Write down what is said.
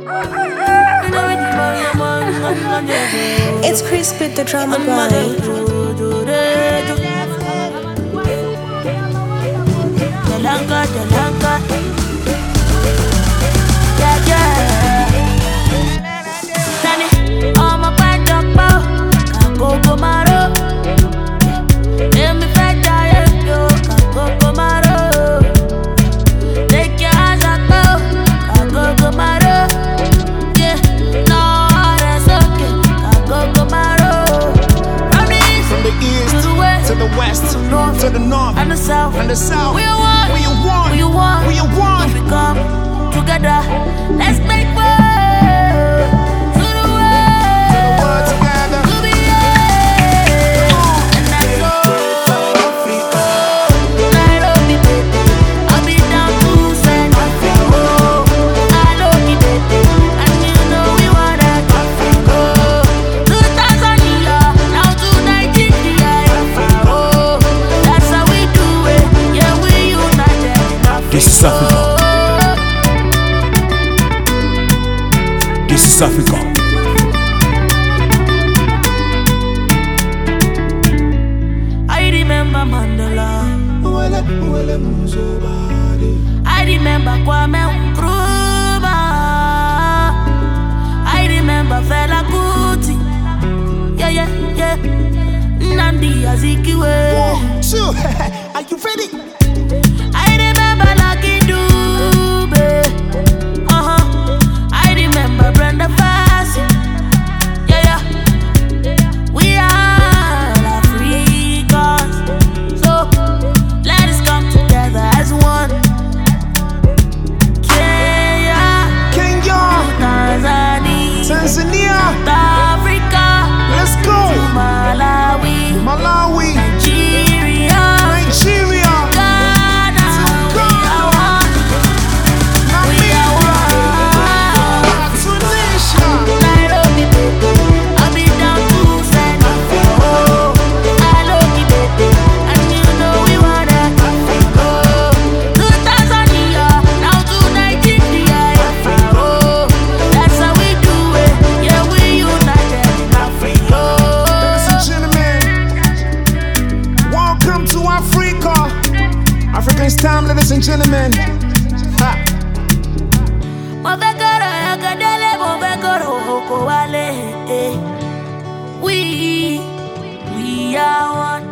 It's Chris with the drama guy. Yeah, yeah. Danny, all my bad dog bow. Go maro. Let me fight that yo. Go maro. Take your eyes up, go maro. Yeah, no, that's okay. Go maro. From the east to the west, to the west, to the north, and the south, and the south. We want, we want, we want, we want. If we come together, let's make world to the world together. To be and that's all. Africa, Nairobi, baby. I'll be down to San Africa. I love you, baby, and you know we want that Africa. To Tanzania, now to Nigeria, Africa. That's how we do it. Yeah, we united in Africa. This is Africa. This is Africa. I remember Mandela. I remember Kwame Nkrumah. I remember Fela Kuti. Yeah, yeah, yeah. Nnamdi Azikiwe. 1, 2, are you ready? I remember Lucky Dube. I remember Brenda Fassie. Yeah, yeah. We are Africans, so let us come together as one. Kenya, Tanzania, Tanzania, South Africa, let's go. Malawi, Nigeria, Ghana, we are one. Tunisia, Nairobi, baby, I'll be down to San Africa. I love you, baby, and you know we want that Africa. To Tanzania, now to Nigeria, Africa. That's how we do it. Yeah, we united in Africa. ladies and gentlemen, welcome to Africa. African's time, ladies and gentlemen. Ha. We are one.